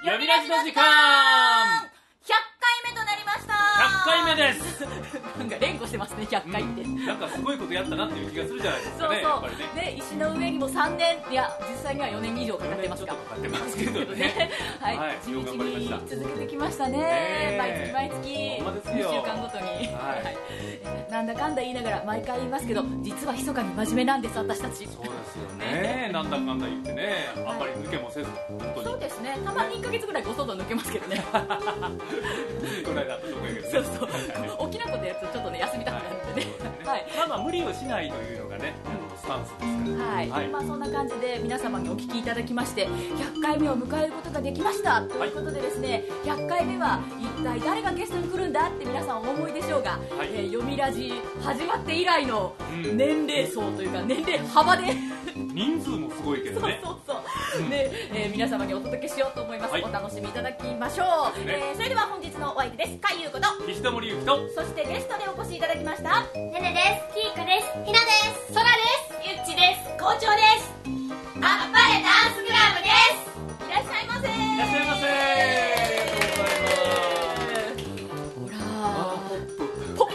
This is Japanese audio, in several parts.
よみラジの時間 100回目となりました。 100回目です。 なんか連呼してますね、100回って、 なんかすごいことやったなっていう気がするじゃないですかね。 そうそう、 やっぱりね、石の上にも3年、いや実際には4年以上かかってますか。 かかってますけどねはい、 はい、 地道よく頑張りました。 に続けてきましたね。 ね毎月ほんまです 2 よ週間ごとに、 はいなんだかんだ言いながら毎回言いますけど、実は密かに真面目なんです、私たち。 そうですよね。なんだかんだ言ってね、あんまり抜けもせず、本当に。 そうですね、たまに1ヶ月ぐらいご外抜けますけどねついこの間とこやけどね。 そうそう、大きなことやるとちょっとね、休みたくなるんでね、はい、 まあ無理をしないというのがね、スタンスですから。 はい、 はい、 まあそんな感じで皆様にお聞きいただきまして100回目を迎えることができましたということでですね、100回目は一体誰がゲストに来るんだって皆さんお思いでしょうが、よみラジ始まって以来の年齢層というか年齢幅で人数もすごいけどね。 そうで、皆様にお届けしようと思います、 はい、 お楽しみいただきましょう、それでは本日のお相手です。かゆうこと岸田森ゆきと、 そしてゲストでお越しいただきましたねねです、キークです、ひなです、そらです、ゆっちです、校長です、あっぱれダンスクラブです。 いらっしゃいませ。 いらっしゃいませ。 ほらポップポップ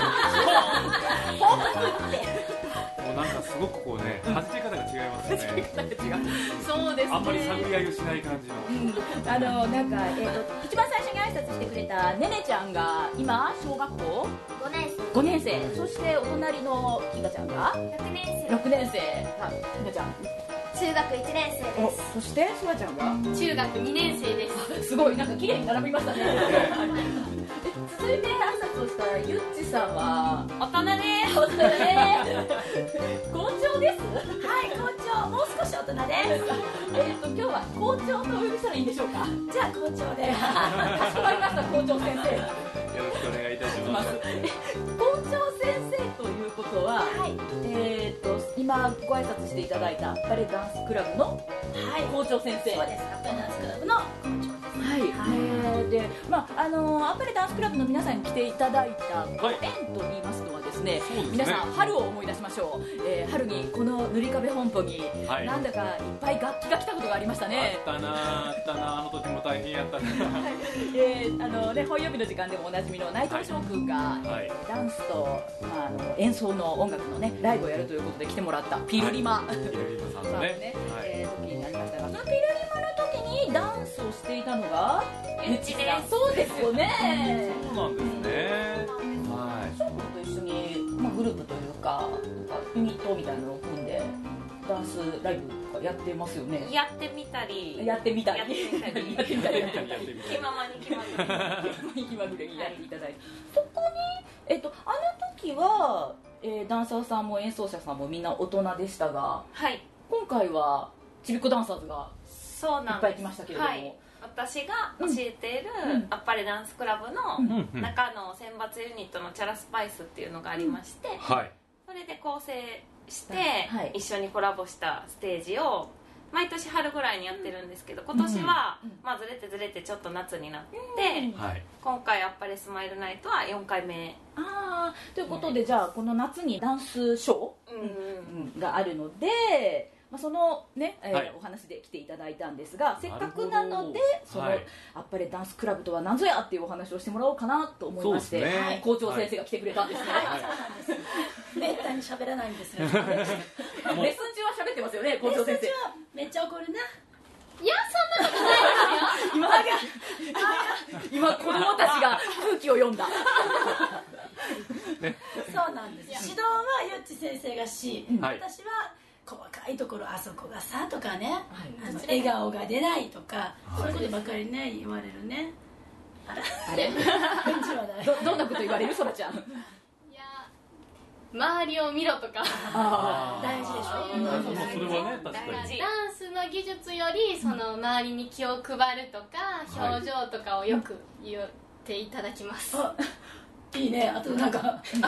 ってもうなんかすごくこうね、弾け方が違いますよね。 そうですね。 あんまり探り合いをしない感じの。 なんか一番最初に挨拶してくれたねねちゃんが今小学校 5年 5年生、そしてお隣のひがちゃんが生、6年生、 6年生、はい、ひがちゃん、 中学1年生です。 そしてそらちゃんが中学2年生です。 すごいなんか綺麗に並びましたね続いて挨拶をしたゆっちさんは大人です。 大人です校長です。 はい、校長、もう少し大人です。 今日は校長とお呼びしたらいいんでしょうか。 じゃあ校長でかしこまりました、校長先生。 よろしくお願いいたします。 校長先生ということは、今ご挨拶していただいたバレエダンスクラブの校長先生。 そうです、バレエダンスクラブの校長です。 はい、で、アパレダンスクラブの皆さんに来ていただいたご縁と言いますのはですね、皆さん春を思い出しましょう、春にこの塗り壁本舗に、なんだかいっぱい楽器が来たことがありましたね。 あったな、あの時も大変やったね本曜日の時間でもおなじみの内藤翔君が、ダンスと、演奏の音楽のねライブをやるということで来てもらったピルリマ、 ピルリマさんのね、 時になりましたが、そのピルリマの時にダンスをしていたのがゆっちです。 そうですよね。 そうなんですね。 翔君と一緒に、グループというかユニットみたいなのを組んでダンスライブとかやってますよね。 やってみたりやってみたり気ままに気まぐれ気まぐれにやっていただいて、そこに、あの時は、ダンサーさんも演奏者さんもみんな大人でしたが、今回はちびっこダンサーズがいっぱい来ましたけれども、 私が教えているあっぱれダンスクラブの中の選抜ユニットのチャラスパイスっていうのがありまして、それで構成して一緒にコラボしたステージを毎年春ぐらいにやってるんですけど、今年はずれてちょっと夏になって、今回あっぱれスマイルナイトは4回目。 ということで、じゃあこの夏にダンスショーがあるので、そのね、お話で来ていただいたんですが、せっかくなのでそのあっぱれダンスクラブとは何ぞやっていうお話をしてもらおうかなと思いまして、校長先生が来てくれたんですね。 めったに喋らないんですよ。 レッスン中は喋ってますよね、校長先生。 めっちゃ怒るな。 いや、そんなことないですよ。 今子供たちが空気を読んだそうなんです。指導はゆっち先生がし、私は細かいところ、あそこがさとかね、笑顔が出ないとか、そういうことばかりね言われるね。 あれどんなこと言われる、そらちゃん。 いや、周りを見ろとか大事でしょ。 それはね、確かにダンスの技術よりその周りに気を配るとか表情とかをよく言っていただきます。 いいね。あとなんかやったー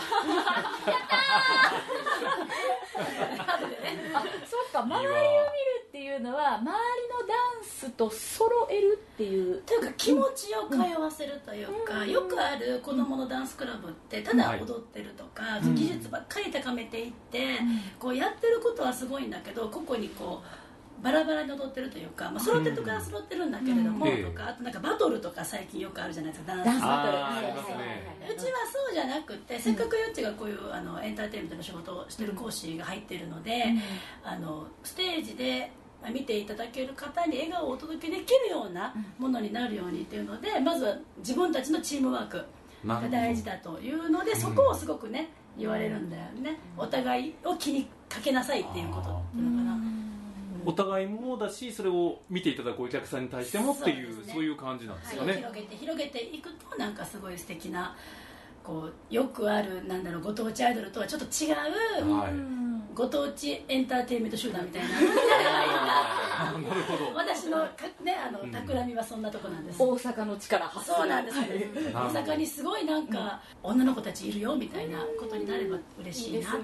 そうか、周りを見るっていうのは周りのダンスと揃えるっていうというか気持ちを通わせるというか、よくある子どものダンスクラブってただ踊ってるとか、技術ばっかり高めていって、こうやってることはすごいんだけど、ここにこうバラバラに踊ってるというか、揃ってるとこは揃ってるんだけれども、とかあとなんかバトルとか最近よくあるじゃないですか、ダンスバトル。うちはそうじゃなくて、せっかくよっちがこういうエンターテインメントの仕事をしてる講師が入ってるので、ステージで見ていただける方に笑顔をお届けできるようなものになるようにっていうので、まずは自分たちのチームワークが大事だというので、そこをすごくね言われるんだよね。お互いを気にかけなさいっていうことっていうのかな。 お互いもだし、それを見ていただくお客さんに対してもっていう、そういう感じなんですかね。 広げていくと、なんかすごい素敵なこうよくあるご当地アイドルとはちょっと違う、ご当地エンターテインメント集団みたいななるほど。 私の企みはそんなとこなんです。 大阪の力発そうなんです。大阪にすごいなんか女の子たちいるよみたいなことになれば嬉しいなって。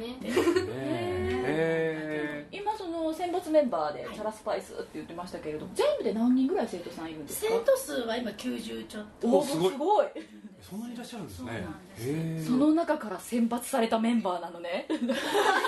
今その選抜メンバーでチャラスパイスって言ってましたけれども、全部で何人ぐらい生徒さんいるんですか？ 生徒数は今90ちょっと。 お、すごい。 そんなにいらっしゃるんですね。 その中から選抜されたメンバーなのね。すごい。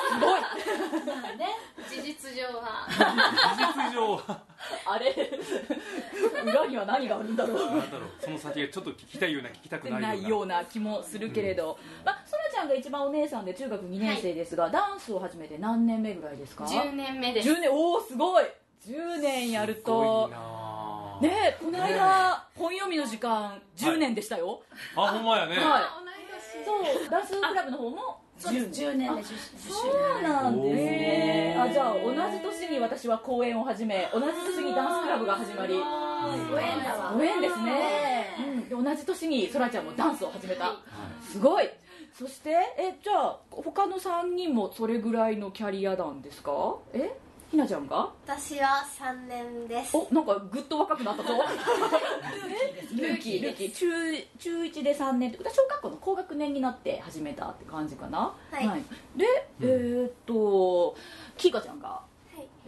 事実上は。 事実上は。 あれ、裏には何があるんだろう。 その先がちょっと聞きたいような聞きたくないような気もするけれど、そらちゃんが一番お姉さんで中学2年生ですが、ダンスを始めて何年目ぐらいですか ？10年目です。 10年、おお、すごい。10年やるとね、この間本読みの時間10年でしたよ。 あ、ほんまやね。 そう、ダンスクラブの方も 10年で。 そうなんですね。じゃあ同じ年に私は公演を始め、同じ年にダンスクラブが始まり、ご縁ですね。同じ年にそらちゃんもダンスを始めた。すごい。そしてじゃあ他の3人もそれぐらいのキャリアなんですか？ひなちゃんが？ 私は3年です。 お、なんかぐっと若くなったぞ。ルーキー中1で3年って、小学校の高学年になって始めたって感じかな。で、キーカちゃんが？ はい。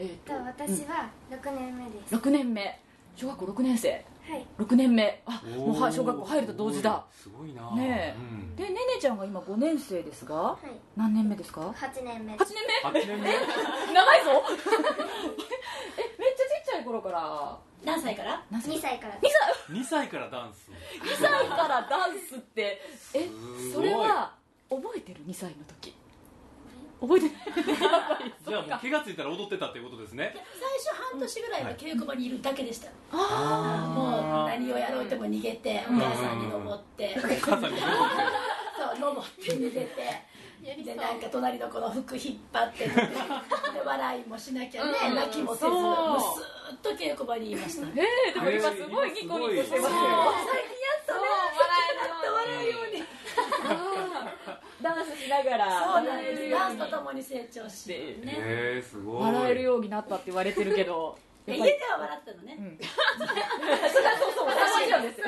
私は6年目です。 6年目、小学校6年生。6年目、もう小学校入ると同時だ。 すごいな。 ねえ。で、ねねちゃんが今5年生ですが、何年目ですか ？8年目。 8年目？長いぞ。めっちゃちっちゃい頃から。 何歳から ？2歳から。 2歳からダンス。 2歳からダンスって、それは覚えてる？2歳の時。覚えてない。 じゃあもう気がついたら踊ってたっていうことですね。 最初半年ぐらいは稽古場にいるだけでした。もう何をやろうとも逃げて、お母さんに登って、そう登って逃げて、でなんか隣の子の服引っ張ってで笑いもしなきゃね、泣きもせず、もうスーッと稽古場にいました。 でも今すごいニコニコしてますよ。最近やっとね、笑えるように。ダンスしながら。 そうなんです。ダンスとともに成長してね。 すごい。 笑えるようになったって言われてるけど。 家では笑ったのね。 そうもちろんです。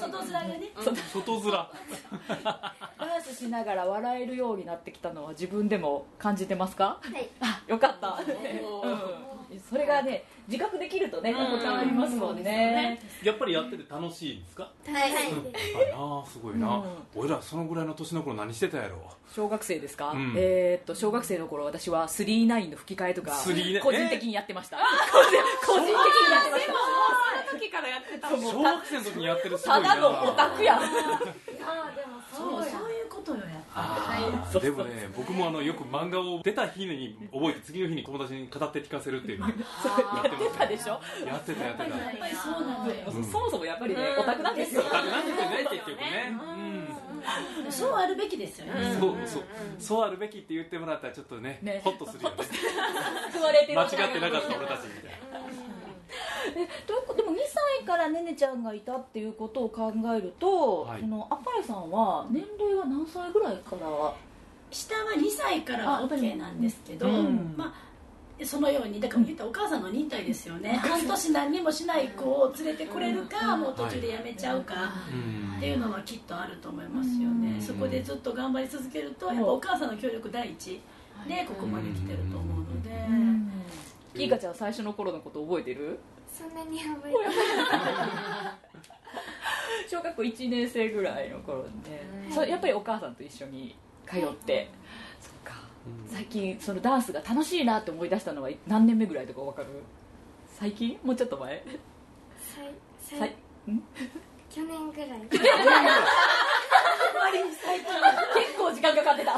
外面がね。 外面。 ダンスしながら笑えるようになってきたのは自分でも感じてますか？ はい。 よかった。それがね、自覚できるとね、変わりますもんね。 やっぱりやってて楽しいんですか？ はい。 すごいな。俺らそのぐらいの年の頃何してたやろ？ 小学生ですか？小学生の頃私は39の吹き替えとか個人的にやってました。個人的にやってました。 その時からやってたもん。 小学生の時にやってるすごいな。 ただのオタクやん。 そういうことよやっぱり。でもね、僕もよく漫画を出た日に覚えて次の日に友達に語って聞かせるっていうのやってたでしょ。 やってた。 やっぱりそうなんだよ。 そもそもやっぱりね、オタクなんですよ。 オタクなんですよね、結局ね。 そうあるべきですよね。 そうあるべきって言ってもらったらちょっとね、ホッとするよね。間違ってなかった俺たちみたいな。 でも2歳からねねちゃんがいたっていうことを考えると、そのアパレさんは年齢は何歳ぐらいから？ 下は2歳からは OK なんですけど、そのようにだから言ったらお母さんの忍耐ですよね。半年何にもしない子を連れてこれるか、もう途中でやめちゃうかっていうのはきっとあると思いますよね。そこでずっと頑張り続けると、やっぱお母さんの協力第一でここまで来てると思うので。 キーカちゃん最初の頃のこと覚えてる？ そんなに覚えてない。 小学校1年生ぐらいの頃で、やっぱりお母さんと一緒に通って。そっか。 最近そのダンスが楽しいなって思い出したのは何年目ぐらいとか分かる？最近？もうちょっと前？ 去年ぐらい。 結構時間かかってた。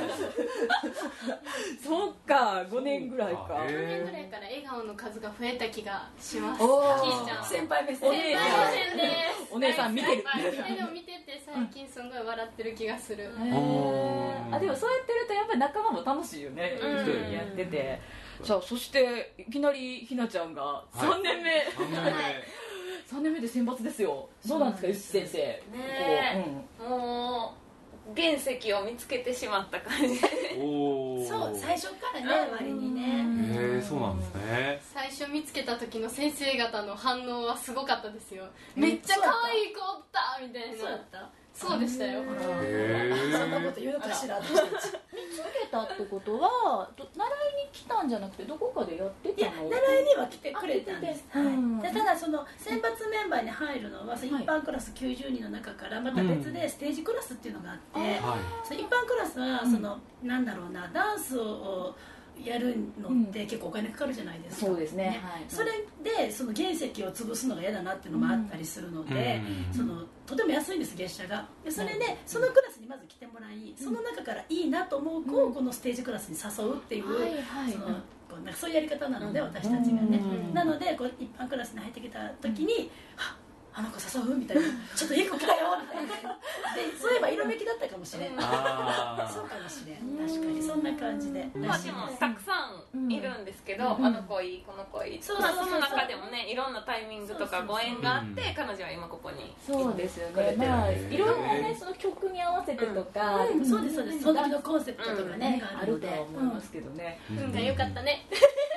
そっか、5年ぐらいか。 去年ぐらいから笑顔の数が増えた気がします。 先輩目線。 お姉さん見てる。 でも見てて最近すごい笑ってる気がする。 でもそうやってるとやっぱり仲間も楽しいよね。やってて。さあそしていきなりひなちゃんが3年目。3年目で選抜ですよ。どうなんですか、ゆっち先生。 ねえ、もう原石を見つけてしまった感じ。 そう、最初からね、割にね。 そうなんですね。 最初見つけた時の先生方の反応はすごかったですよ。めっちゃ可愛い子おったみたいな。 そうだった。 そうでしたよ。 そんなこと言うかしら。 見つけたってことは習いに来たんじゃなくてどこかでやってたの？ いや、習いには来てくれたんです。ただその選抜メンバーに入るのは一般クラス90人の中からまた別でステージクラスっていうのがあって、その一般クラスはそのなんだろうな、ダンスをやるのって結構お金かかるじゃないですか。 そうですね。 それでその原石を潰すのが嫌だなっていうのもあったりするので、そのとても安いんです、月謝が。それでそのクラスにまず来てもらい、その中からいいなと思う子をこのステージクラスに誘うっていう、そういうやり方なので、私たちがね。なのでこう一般クラスに入ってきた時にあの子誘うみたいな、ちょっといい子来たよみたいな。で、そういえば色めきだったかもしれん。そうかもしれん。確かにそんな感じで。 まあでもたくさんいるんですけど、あの子いいこの子いい。その中でもね、いろんなタイミングとかご縁があって彼女は今ここに。 そうですよね。まあいろんなね、その曲に合わせてとか、 そうですそうです。その時のコンセプトとかねあるとは思いますけどね。 よかったね。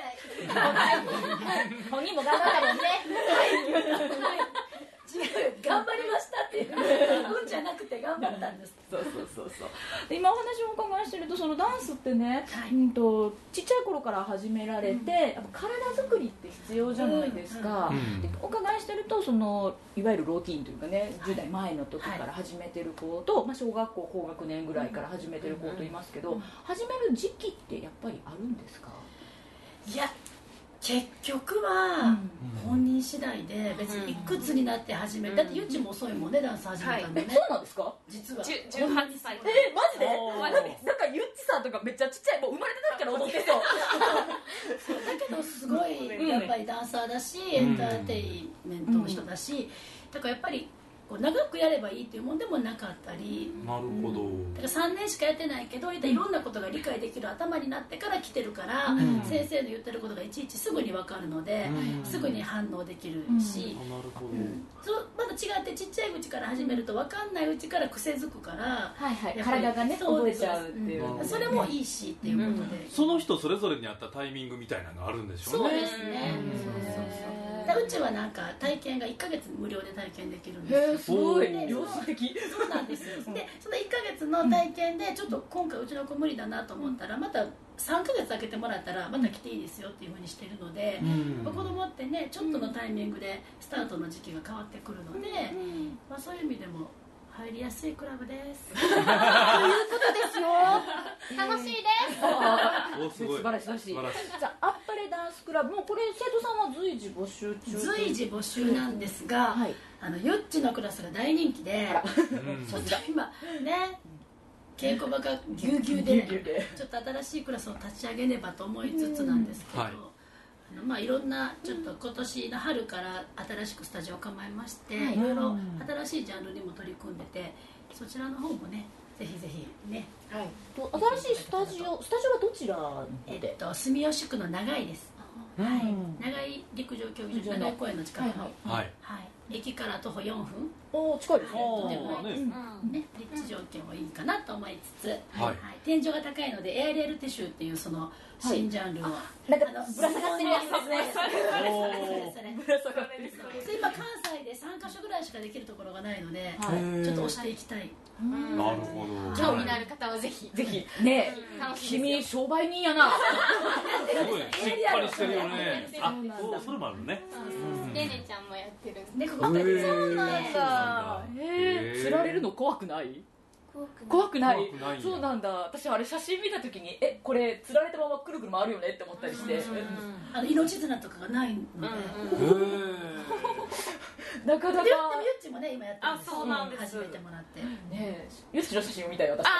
本人も頑張ったもんね。 頑張りましたっていう運じゃなくて頑張ったんです。 そうで今お話をお伺いしてると、そのダンスってね、ちっちゃい頃から始められて、やっぱ体作りって必要じゃないですか。でお伺いしてると、そのいわゆるローティーンというかね、10代前の時から始めてる子と、小学校高学年ぐらいから始めてる子といますけど、始める時期ってやっぱりあるんですか？ いや、結局は本人次第で、別にいくつになって始める。だってゆっちも遅いもんね、ダンス始めたのね。 そうなんですか？ 実は 18歳。 マジで？なんかゆっちさんとかめっちゃちっちゃい、もう生まれた時から踊ってそう。 だけどすごいやっぱりダンサーだし、エンターテインメントの人だし、だからやっぱり長くやればいいっていうもんでもなかったり。 なるほど。 だから3年しかやってないけど、いろんなことが理解できる頭になってから来てるから、先生の言ってることがいちいちすぐに分かるので、すぐに反応できるし、まだ違ってちっちゃいうちから始めると分かんないうちから癖づくから、 体がね覚えちゃうっていう、 それもいいしっていうことで、 その人それぞれに合ったタイミングみたいなのがあるんでしょうね。 そうですね。うちはなんか体験が1ヶ月無料で体験できるんですよ。 すごい良心的。 そうなんですよ。でその1ヶ月の体験でちょっと今回うちの子無理だなと思ったら、また3ヶ月空けてもらったらまた来ていいですよっていうふうにしてるので、子供ってね、ちょっとのタイミングでスタートの時期が変わってくるので、そういう意味でも入りやすいクラブです。 ということですよ。 楽しいです。 素晴らしい。じゃあアッパレダンスクラブもこれ生徒さんは随時募集中？ 随時募集なんですが、ゆっちのクラスが大人気で、ちょっと今ね、稽古場がぎゅうぎゅうで、ちょっと新しいクラスを立ち上げねばと思いつつなんですけど、いろんなちょっと今年の春から新しくスタジオを構えまして、いろいろ新しいジャンルにも取り組んでて、そちらの方もね、ぜひぜひね。 新しいスタジオはどちらで？ 住吉区の長井です。長井陸上競技場、長井公園の近くの、駅から徒歩4分。 近いですね。 とても立地条件はいいかなと思いつつ、天井が高いのでエアリアルティッシュっていうその新ジャンルをなんかぶら下がってるやつですね。 今関西で3カ所ぐらいしかできるところがないので、ちょっと押していきたい。 なるほど。 興味のある方はぜひね。君商売人やな。 すごいしっかりしてるよね。それもあるね。 レネちゃんもやってる。 そうなんだ。 釣られるの怖くない？ 怖くない。そうなんだ。私あれ写真見た時にこれ釣られたままくるくる回るよねって思ったりして、 命綱とかがないので、 なかなか。 ゆっちもね今やってるんです。 そうなんです。 始めてもらってね、ゆっちの写真を見たよ私。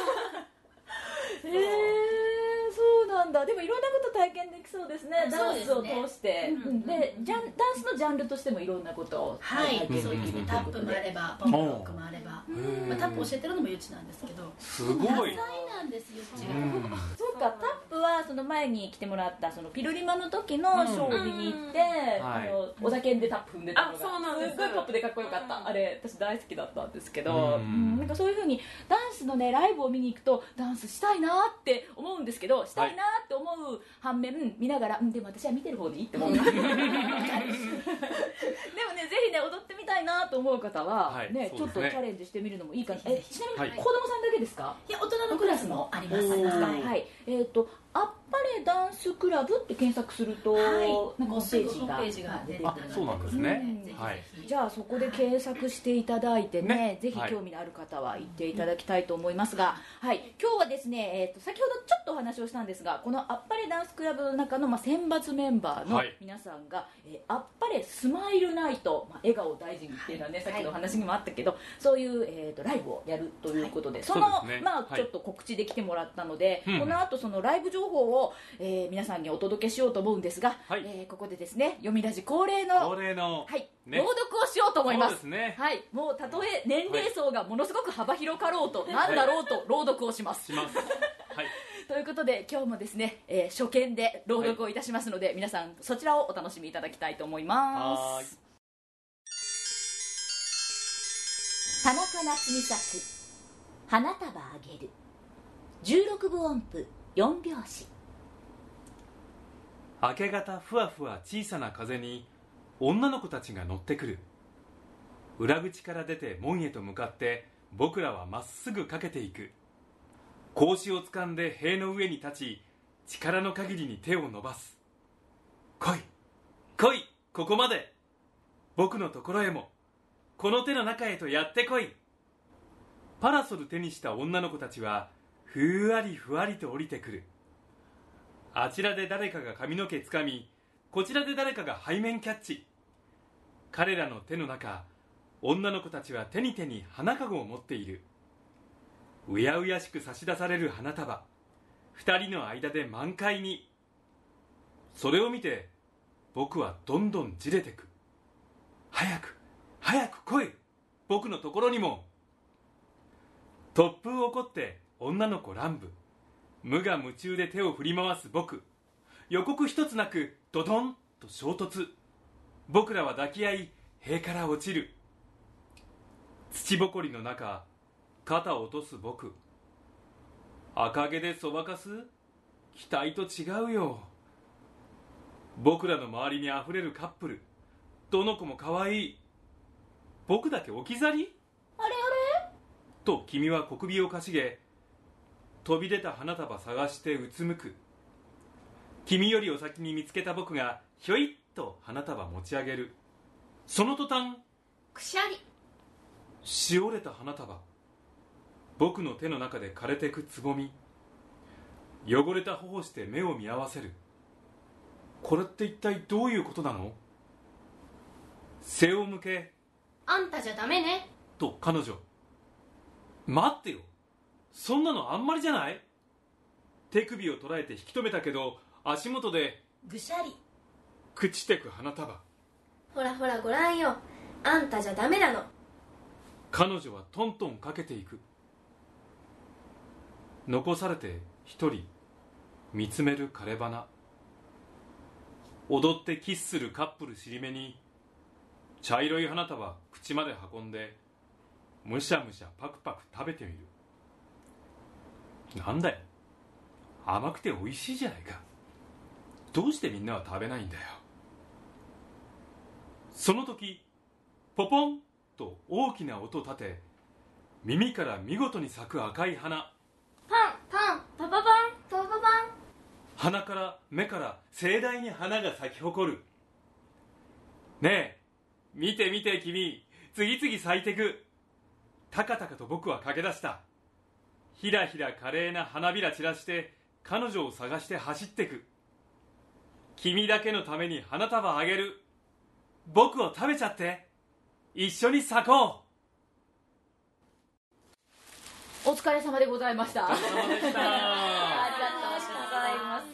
そうなんだ。でもいろんなこと体験できそうですね。ダンスを通して、でダンスのジャンルとしてもいろんなことを体験できる。タップもあればポップロックもあれば、タップ教えてるのもゆっちなんですけど、 すごい。 多彩なんですゆっちが。 そうか、タップはその前に来てもらったそのピルリマの時のショーを見に行って、お酒でタップ踏んでたのがすごいポップでかっこよかった。あれ私大好きだったんですけど、なんかそういう風にダンスのねライブを見に行くとダンスしたいなって思うんですけど、したいなって思う反面見ながら、でも私は見てる方でいいって思う。でもね、ぜひね踊ってみたいなと思う方はね、ちょっとチャレンジしてみるのもいいかな。ちなみに子供さんだけですか？ いや、大人のクラスもあります。 はい。あっぱれダンスクラブって検索すると、なんかホームページが出てくる。 そうなんですね。 じゃあそこで検索していただいてね、ぜひ興味のある方は行っていただきたいと思いますが、はい。今日はですね、先ほどちょっとお話をしたんですが、このあっぱれダンスクラブの中の選抜メンバーの皆さんが、あっぱれスマイルナイト、笑顔を大事にっていうのはね、さっきのお話にもあったけど、そういうライブをやるということで、そのちょっと告知で来てもらったので、この後そのライブ情報を皆さんにお届けしようと思うんですが、ここでですね、読みラジ恒例の朗読をしようと思います。はい、もうたとえ年齢層がものすごく幅広かろうと、なんだろうと朗読をします。ということで今日もですね、初見で朗読をいたしますので、皆さんそちらをお楽しみいただきたいと思います。田中夏美作花束あげる、16分音符4拍子。 明け方ふわふわ小さな風に女の子たちが乗ってくる。裏口から出て門へと向かって僕らはまっすぐかけていく。格子を掴んで塀の上に立ち、力の限りに手を伸ばす。来い来い、ここまで、僕のところへも、この手の中へとやってこい。パラソル手にした女の子たちはふわりふわりと降りてくる。あちらで誰かが髪の毛つかみ、こちらで誰かが背面キャッチ。彼らの手の中、女の子たちは手に手に花かごを持っている。うやうやしく差し出される花束、二人の間で満開に。それを見て僕はどんどんじれてく。早く早く来い、僕のところにも。突風起こって女の子乱舞、無我夢中で手を振り回す僕。予告一つなくドドンと衝突。僕らは抱き合い塀から落ちる。土ぼこりの中、肩を落とす僕。赤毛でそばかす、期待と違うよ。僕らの周りにあふれるカップル、どの子も可愛い。僕だけ置き去り？ あれあれと君は小首をかしげ、飛び出た花束探してうつむく。君よりお先に見つけた僕がひょいっと花束持ち上げる。その途端、 くしゃり。 しおれた花束、僕の手の中で枯れてくつぼみ。汚れた頬して目を見合わせる。これって一体どういうことなの？背を向け、 あんたじゃダメねと彼女。待ってよ、そんなのあんまりじゃない？手首を捉えて引き止めたけど、足元でぐしゃり。 朽ちてく花束。 ほらほらごらんよ、あんたじゃダメなの。 彼女はトントンかけていく。残されて一人見つめる枯れ花。踊ってキスするカップル尻目に、茶色い花束口まで運んでむしゃむしゃパクパク食べてみる。なんだよ、甘くて美味しいじゃないか。どうしてみんなは食べないんだよ。その時、ポポンと大きな音立て、耳から見事に咲く赤い花。 パンパンパパパンパパパン。 鼻から目から盛大に花が咲き誇る。ねえ、見て見て君、次々咲いてく。 たかたかと僕は駆け出した。ひらひら華麗な花びら散らして彼女を探して走ってく。君だけのために花束あげる。僕を食べちゃって。一緒に咲こう。お疲れ様でございました。 お疲れ様でした。 ありがとうございます。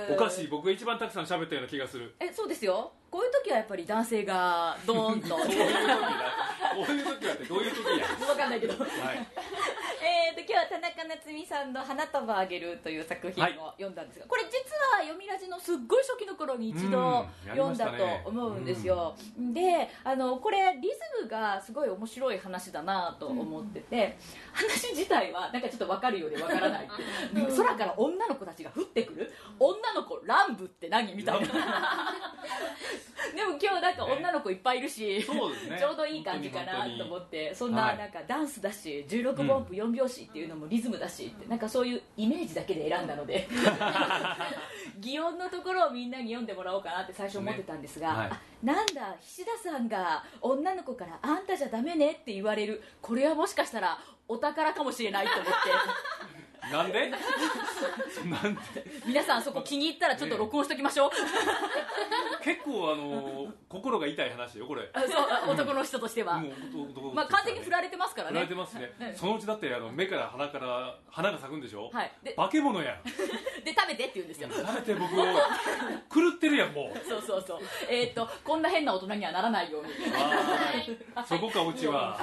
おかしい、僕が一番たくさん喋ったような気がする。 そうですよ。こういう時はやっぱり男性がドーンとそういう時はってどういう時や。 分かんないけど、 はい、 今日は田中夏実さんの花束あげるという作品を読んだんですが、これ実は読みラジのすっごい初期の頃に一度読んだと思うんですよ。で、これリズムがすごい面白い話だなと思ってて、話自体はなんかちょっと分かるようで分からない空から女の子たちが降ってくる、女の子乱舞って何みたいなでも今日なんか女の子いっぱいいるし、そうですね、ちょうどいい感じかなと思って、そんななんかダンスだし16分音符4拍子っていうのもリズムだしって、なんかそういうイメージだけで選んだので擬音のところをみんなに読んでもらおうかなって最初思ってたんですが、はい、なんだ菱田さんが女の子からあんたじゃダメねって言われる、これはもしかしたらお宝かもしれないと思ってなんでなんで皆さんそこ気に入ったらちょっと録音しときましょう、 結構心が痛い話よこれ。 そう、男の人としては、まあ、完全に振られてますからね。 振られてますね、そのうちだって目から花が咲くんでしょ、はい、で化け物やんで食べてって言うんですよ。 食べて僕を狂ってるやんもうそうそうそう、こんな変な大人にはならないようにそこかうちは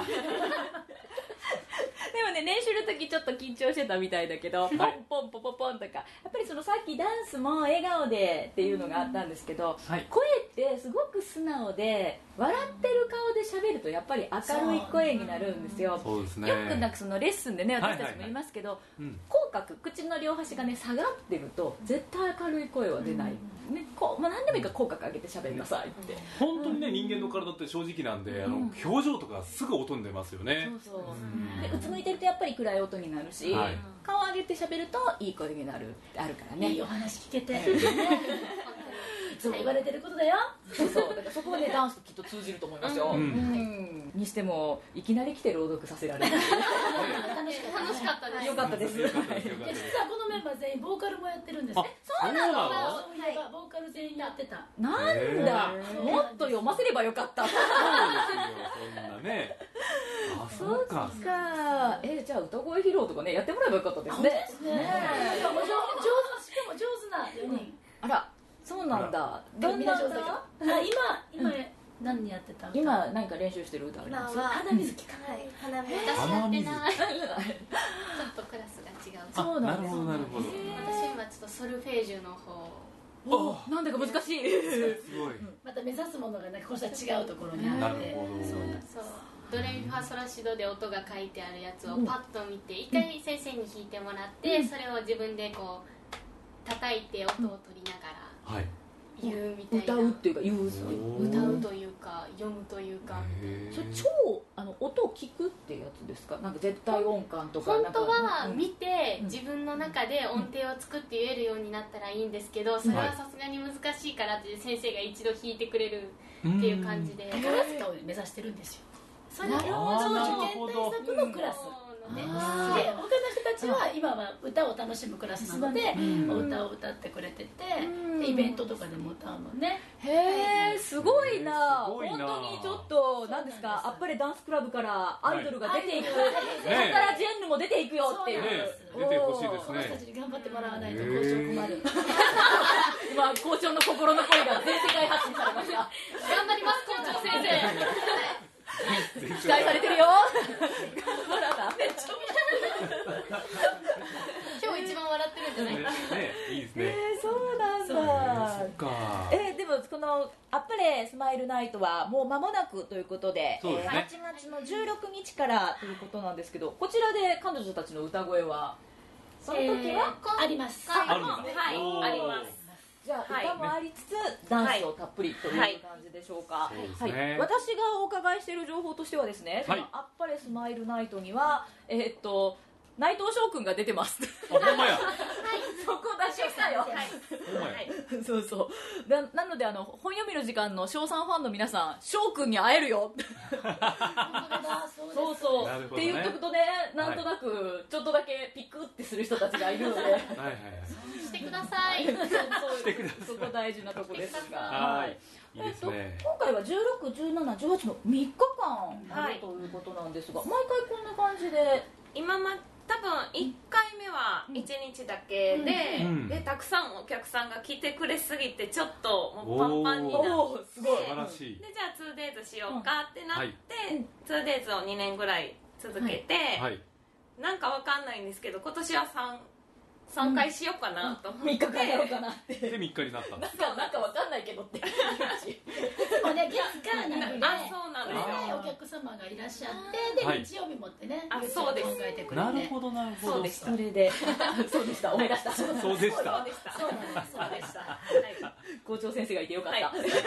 でもね、練習の時ちょっと緊張してたみたいだけど、はい、ポンポンポポポンとか、やっぱりそのさっきダンスも笑顔でっていうのがあったんですけど、はい、声ってすごく素直で笑ってる顔で喋るとやっぱり明るい声になるんですよ。 そうですね、 よくなんかそのレッスンでね、私たちも言いますけど、口角、口の両端がね下がってると絶対明るい声は出ない、ね、何でもいいから口角上げて喋りなさいって。 本当にね、人間の体って正直なんで、表情とかすぐ音に出ますよね。 そうそう、でうつむいてるとやっぱり暗い音になるし、はい、顔上げて喋るといい声になるってあるからね。 いいお話聞けてそう言われてることだよ。 そうそう、だからそこはねダンスときっと通じると思いますよ、にしてもいきなり来て朗読させられる楽しかったです。 よかったです。 実はこのメンバー全員ボーカルもやってるんですね。 そうなの？ ボーカル全員やってた。 なんだ、もっと読ませればよかった。そうですよ、 そんなね。あ、 そうか。じゃあ歌声披露とかねやってもらえばよかったですね。 しかも上手な4人。 あら、そうなんだ。どんな歌？ 今何やってた？ 今何か練習してる歌あります？ 花水木か。 花水。私やってない。ちょっとクラスが違う。 そうなんです。 なるほど。 私今ちょっとソルフェージュの方。 なんだか難しい。 すごい。 また目指すものがなんかこうした違うところにあって。 そう。ドレミファソラシドで音が書いてあるやつをパッと見て、一回先生に弾いてもらって、それを自分でこう叩いて音を取りながら言うみたいな。 歌うっていうか歌うというか読むというか。 それ超音を聞くってやつですか？なんか絶対音感とか。 本当は見て自分の中で音程を作って言えるようになったらいいんですけど、それはさすがに難しいからって先生が一度弾いてくれるっていう感じで、 宝塚を目指してるんですよ。その受験対策のクラスで、他の人たちは今は歌を楽しむクラスなので、お歌を歌ってくれてて、イベントとかでも歌うのね。 へえ、すごいな。本当にちょっと何ですか、あっぱれダンスクラブからアイドルが出ていく、そこからジェンヌも出ていくよっていう。 出てほしいですね。 私たちに頑張ってもらわないと交渉困る。 今校長の心の声が全世界発信されました。 頑張ります校長先生。 期待されてるよ。ほらだ。 今日一番笑ってるんじゃない？ いいですね。 そうなんだ。そっか。でもこのあっぱれスマイルナイトはもう間もなくということで、8月の16日からということなんですけど、こちらで彼女たちの歌声はその時はあります。 はい、あります。 じゃあ歌もありつつダンスをたっぷりという感じでしょうか。私がお伺いしている情報としてはですね、そのあっぱれスマイルナイトには内藤翔くんが出てます。 ほんまや。 そこだしたよ。そうそう。なので本読みの時間の翔さんファンの皆さん、翔くんに会えるよ。そうそう。って言っとくとね、なんとなくちょっとだけピクってする人たちがいるので。 してください。 そこ大事なとこですが。 はい。いいですね。 今回は16、17、18の3日間あるということなんですが、毎回こんな感じで。 多分1回目は1日だけで、たくさんお客さんが来てくれすぎてちょっともうパンパンになって、 素晴らしい。 でじゃあ 2days しようかってなって、2days を2年ぐらい続けて、なんかわかんないんですけど、今年は3回しようかなと思って、 3日間やろうかなってで 3日になったんですなんかわかんないけどっていつもね、月から2日でそうなんですよ、 お客様がいらっしゃって、で日曜日もってね、 そうです、 考えてくれて、 なるほどなるほど、 そうでした、それでそうでした、思い出した、 そうでした、 そうでした、 校長先生がいてよかった。じゃあ今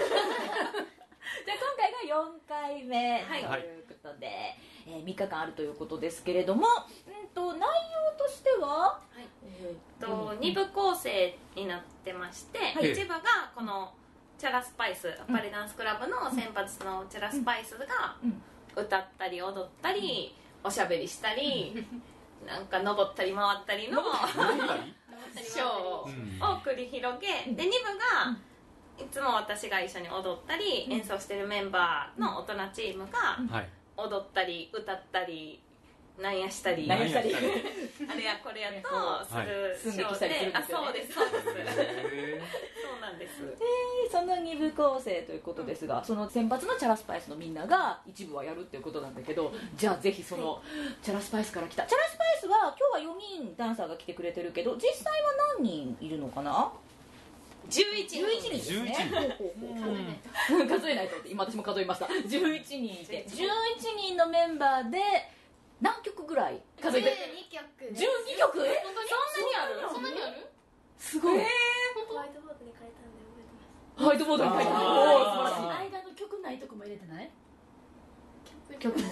回が4回目ということで、3日間あるということですけれども、内容としては、 2部構成になってまして、1部がこのチャラスパイス、アパレダンスクラブの先発のチャラスパイスが歌ったり踊ったりおしゃべりしたり、なんか登ったり回ったりのショーを繰り広げ、で2部がいつも私が一緒に踊ったり演奏してるメンバーの大人チームが踊ったり歌ったりなんやしたりあれやこれやとするショーで、そうですそうなんです。 その2部構成ということですが、その先発のチャラスパイスのみんなが一部はやるっていうことなんだけど、じゃあぜひそのチャラスパイスから来たチャラスパイスは今日は4人ダンサーが来てくれてるけど、実際は何人いるのかな？11人ですね。数えないとって今私も数えました。11人いて、11人のメンバーで何曲ぐらい数えて？ 12曲。 12曲？ そんなにある？ すごい。 ホワイトボードに書いたんで覚えてます。 ホワイトボードに書いた。おお、素晴らしい。 間の曲ないとこも入れてない？ 曲も。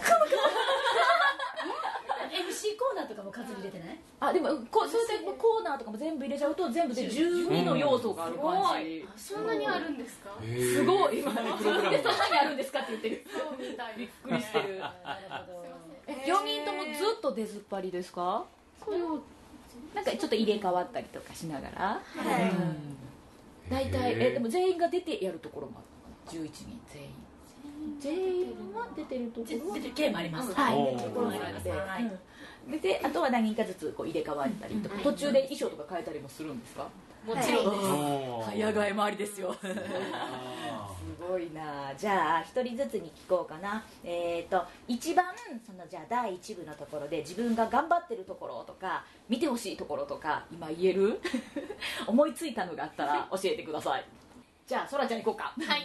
MC コーナーとかも数入れてない？ あ、でもそうやってコーナーとかも全部入れちゃうと全部で12の要素がある感じ。 そんなにあるんですか？ すごい。今でそんなにあるんですかって言ってる。 そうみたい。 びっくりしてる。4人ともずっと出ずっぱりですか？なんかちょっと入れ替わったりとかしながら。大体でも全員が出てやるところもあるのかな？11人全員は出てるところは出てる系もあります。 はい、ところもあって、であとは何人かずつこう入れ替わったりとか、途中で衣装とか変えたりもするんですか？ もちろんです。 早替えもありですよ。すごいな。じゃあ一人ずつに聞こうかな。一番そのじゃあ第一部のところで自分が頑張ってるところとか見てほしいところとか今言える思いついたのがあったら教えてください。じゃあそらちゃん行こうか。 はい。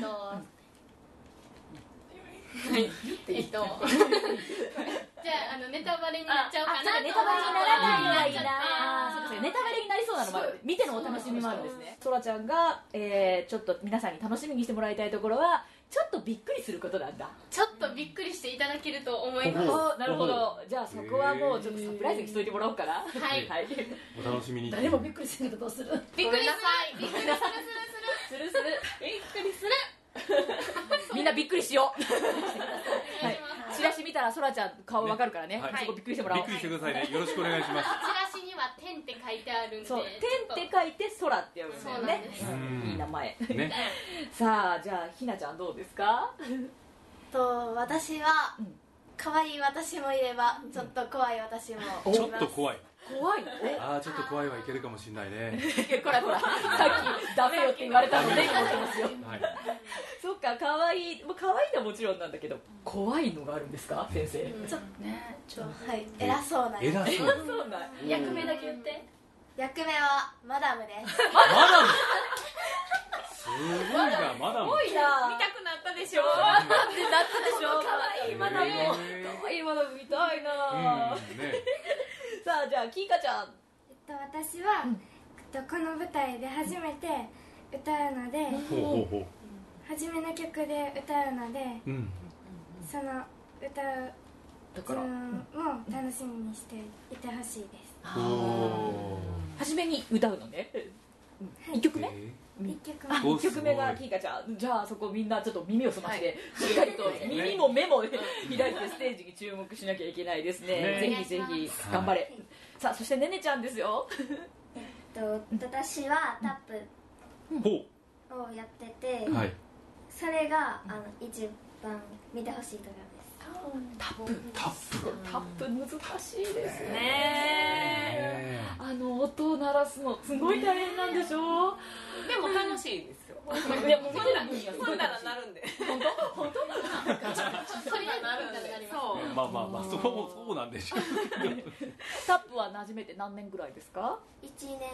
じゃあネタバレになっちゃうかな。 ネタバレにならないのがいいな。ネタバレになりそうなのも見てのお楽しみもあるんですね。そらちゃんがちょっと皆さんに楽しみにしてもらいたいところはちょっとびっくりすることなんだ。 ちょっとびっくりしていただけると思います。 なるほど。じゃあそこはもうちょっとサプライズにしといてもらおうかな。 はい。 お楽しみに。 誰もびっくりするとどうする？ びっくりなさい。びっくりする。 びっくりする。みんなびっくりしよう。チラシ見たらそらちゃん顔わかるからね。そこびっくりしてもらおう。 びっくりしてくださいね。よろしくお願いします。 チラシには天って書いてあるんで。 そう、天って書いて空って読むんだよね。いい名前。さあじゃあひなちゃんどうですか？ 私は可愛い私もいればちょっと怖い私もいます。 ちょっと怖い。 怖い。 ちょっと怖いはいけるかもしれないね。 こらさっきダメよって言われたので思ってますよ。そっか、可愛いのはもちろんなんだけど怖いのがあるんですか、先生？ ちょっとはい偉そうな。 役目だけ言って。 役目はマダムです。 マダム。すごいな、マダム。 見たくなったでしょ。 なったでしょ。可愛いマダム。可愛いマダム見たいな。さあじゃあキーカちゃん。 私はこの舞台で初めて歌うので、初めの曲で歌うので、その歌う自分も楽しみにしていてほしいです。 初めに歌うのね、1曲目、1曲目がキイカちゃん。じゃあそこみんなちょっと耳を澄ましてしっかりと耳も目も開いてステージに注目しなきゃいけないですね。ぜひぜひ頑張れ。さあそしてねねちゃんですよ。 私はタップをやってて、それが一番見てほしいところです。 タップ難しいですね。音を鳴らすのすごい大変なんでしょう。 でも楽しいですよ。 いやもう見てる分にはすごいならなるんで。 本当それがなるんだなります。 まあそうなんでしょう。 タップは馴染めて何年ぐらいですか ？1年。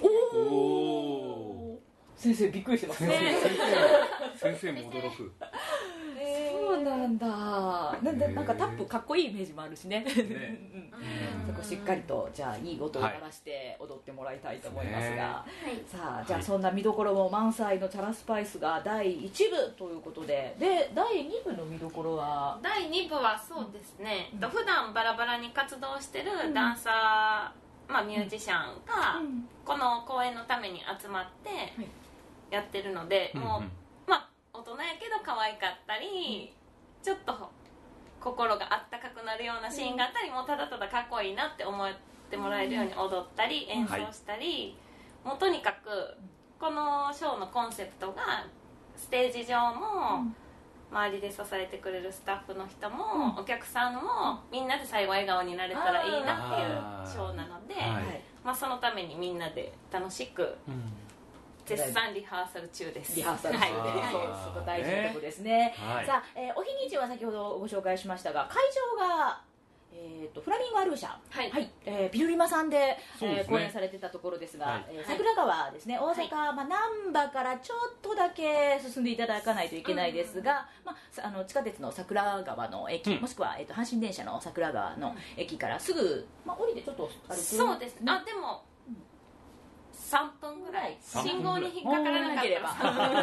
おお。先生びっくりしてますね。 先生も驚く。 そうなんだ。なんかタップかっこいいイメージもあるしね。そこしっかりとじゃあいい音を鳴らして踊ってもらいたいと思いますが、さあじゃあそんな見どころも満載のチャラスパイスが第1部ということで、第2部の見どころは第2部はそうですね。普段バラバラに活動してるダンサー、ミュージシャンがこの公演のために集まってやってるので、もう大人やけど可愛かったり、ちょっと心があったかくなるようなシーンがあったり、もうただただかっこいいなって思ってもらえるように踊ったり演奏したり、もうとにかくこのショーのコンセプトがステージ上も周りで支えてくれるスタッフの人もお客さんもみんなで最後笑顔になれたらいいなっていうショーなので、そのためにみんなで楽しく絶賛リハーサル中です。 リハーサル中で、そこ大事なところですね。さあ、お日にちは先ほどご紹介しましたが、会場がフラミンゴアルーシャ、ピルリマさんで公演されてたところですが、桜川ですね、大阪難波からちょっとだけ進んでいただかないといけないですが、地下鉄の桜川の駅、もしくは阪神電車の桜川の駅からすぐ降りてちょっと歩く。 そうです。でも3分ぐらい、信号に引っかからなければ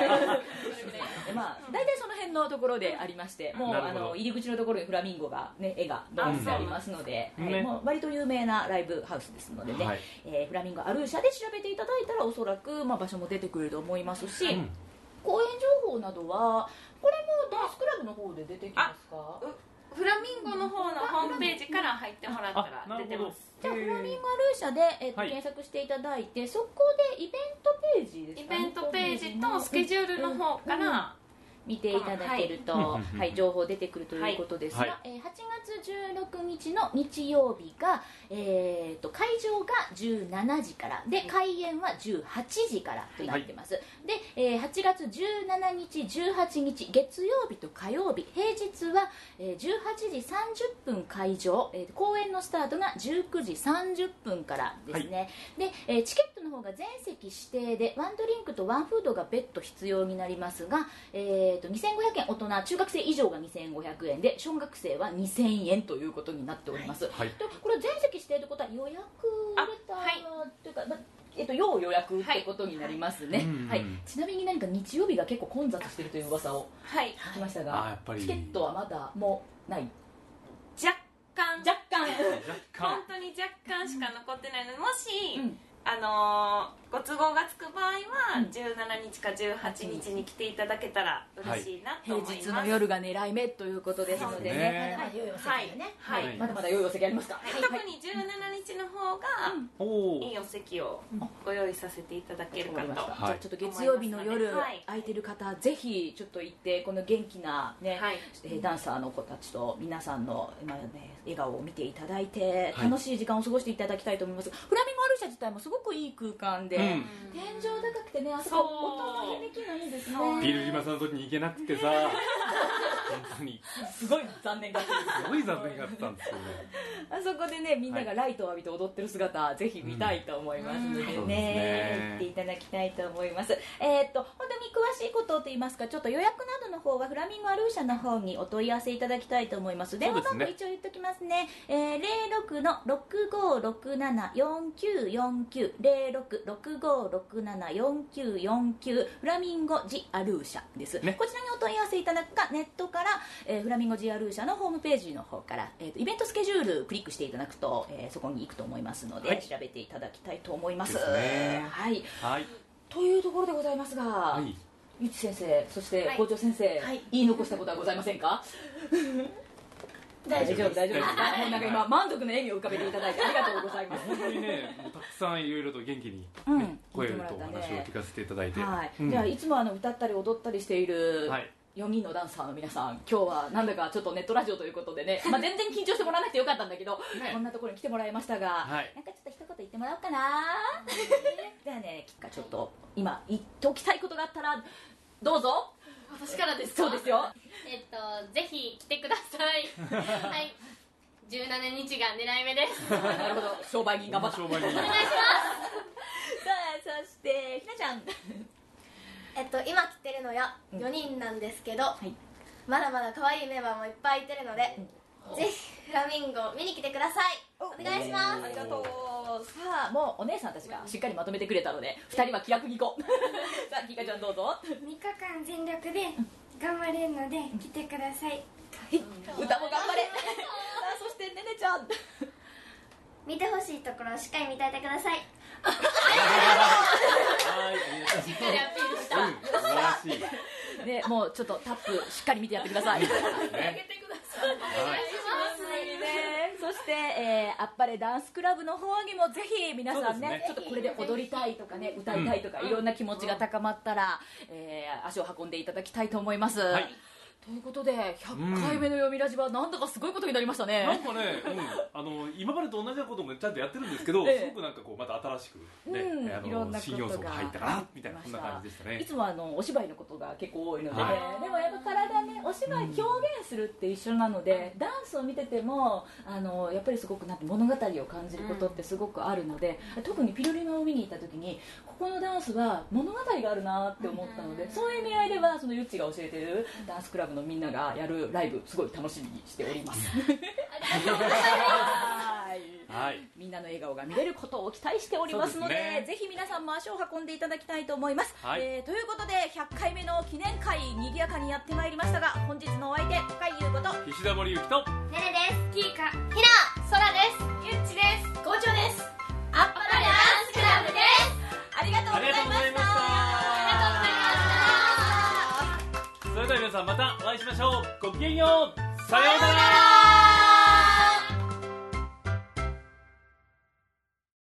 大体その辺のところでありまして、もう入り口のところにフラミンゴが絵がドンってありますので、もう割と有名なライブハウスですのでね、フラミンゴアルーシャで調べていただいたらおそらく場所も出てくると思いますし、公演情報などはこれもダンスクラブの方で出てきますか？ フラミンゴの方のホームページから入ってもらったら出てます。 じゃあフラミンゴアルーシャで、検索していただいて、そこでイベントページですかね、 イベントページとスケジュールの方から見ていただけると、情報出てくるということですが、8月16日の日曜日が、会場が17時からで、開演は18時からとなってます。で、8月17日18日月曜日と火曜日、平日は18時30分会場、公演のスタートが19時30分からですね。で、チケットの方が全席指定でワンドリンクとワンフードが別途必要になりますが、2500円、大人中学生以上が2500円で、小学生は2000円ということになっております。でこれ全席指定ということは予約レターというか、要予約ってことになりますね。ちなみに何か日曜日が結構混雑しているという噂を聞きましたが、チケットはまだもうない？ 若干本当に若干しか残ってないので、もしご都合がつく場合は17日か18日に来ていただけたら嬉しいなと思います。 平日の夜が狙い目ということですのでね、まだまだ良いお席ありますか？ 特に17日の方がいいお席をご用意させていただけるかと。じゃあちょっと月曜日の夜空いてる方、ぜひちょっと行ってこの元気なねダンサーの子たちと皆さんの笑顔を見ていただいて、楽しい時間を過ごしていただきたいと思います。フラミンゴアルーシャ自体もすごくいい空間で、天井高くてね、あそこ音の響きがいいですね。 ピルリマさんの時に行けなくてさ、本当にすごい残念がってすごい残念がってたんですよね。 あそこでね、みんながライトを浴びて踊ってる姿、ぜひ見たいと思いますのでね、行っていただきたいと思います。本当に詳しいことといいますか、ちょっと予約などの方はフラミンゴアルーシャの方にお問い合わせいただきたいと思います。電話番号一応言っときますね。06-6567-4949 06-6567-4949フラミンゴジアルーシャです、こちらにお問い合わせいただくか、ネットから、フラミンゴジアルーシャのホームページの方から、イベントスケジュールクリックリックしていただくと、そこに行くと思いますので、調べていただきたいと思います。はい、というところでございますが、ゆち先生、そして校長先生、言い残したことはございませんか？大丈夫ですか？もうなんか今満足の笑みを浮かべていただいてありがとうございます。 本当にね、たくさんいろいろと元気に声とお話を聞かせていただいて、 じゃあいつも歌ったり踊ったりしている4人のダンサーの皆さん、今日はなんだかちょっとネットラジオということでね、全然緊張してもらわなくてよかったんだけど、こんなところに来てもらいましたが、なんかちょっと一言言ってもらおうかな。ではね、きっかちょっと今言っておきたいことがあったらどうぞ。 私からですか？ そうですよ。 ぜひ来てください。はい。17日が狙い目です。 なるほど。商売人頑張った。 お願いします。 さあ、そしてひなちゃん。 今来てるのや4人なんですけど、まだまだ可愛いメンバーもいっぱいいてるので、ぜひフラミンゴ見に来てください。お願いします。 ありがとう。さあ、もうお姉さんたちがしっかりまとめてくれたので、2人は気楽に行こう。さあ、ひかちゃんどうぞ。 3日間全力で頑張れるので来てください。 歌も頑張れ。さあ、そしてねねちゃん。 見てほしいところをしっかり見ていてください。 はい、しっかりアピールした。 素晴らしい。 ね、もうちょっとタップしっかり見てやってください。 あげてください。お願いします。 そしてあっぱれダンスクラブの方にもぜひ皆さんね、ちょっとこれで踊りたいとかね、歌いたいとか、いろんな気持ちが高まったら、足を運んでいただきたいと思います。ということで100回目の読みラジはなんだかすごいことになりましたね。 なんかね、今までと同じようなこともちゃんとやってるんですけど、すごくなんかこうまた新しくね、 いろんなことが新要素が入ったかなみたいな、そんな感じでしたね。 いつもお芝居のことが結構多いので、でもやっぱ体ね、お芝居表現するって一緒なので、ダンスを見ててもやっぱりすごくなんて物語を感じることってすごくあるので、特にピロリマを見に行った時にここのダンスは物語があるなって思ったので、そういう意味合いではそのゆっちが教えてるダンスクラブのみんながやるライブすごい楽しみにしております。みんなの笑顔が見れることを期待しておりますので、ぜひ皆さんも足を運んでいただきたいと思います。ということで100回目の記念会にぎやかにやってまいりましたが、本日のお相手深井優子と石田森ゆきとねねです。 キーカ、 ひな、 そらです。ゆっちです。 校長です。 あっぱれダンスクラブです。 ありがとうございました。 それでは皆さんまたお会いしましょう。ごきげんよう。さようなら。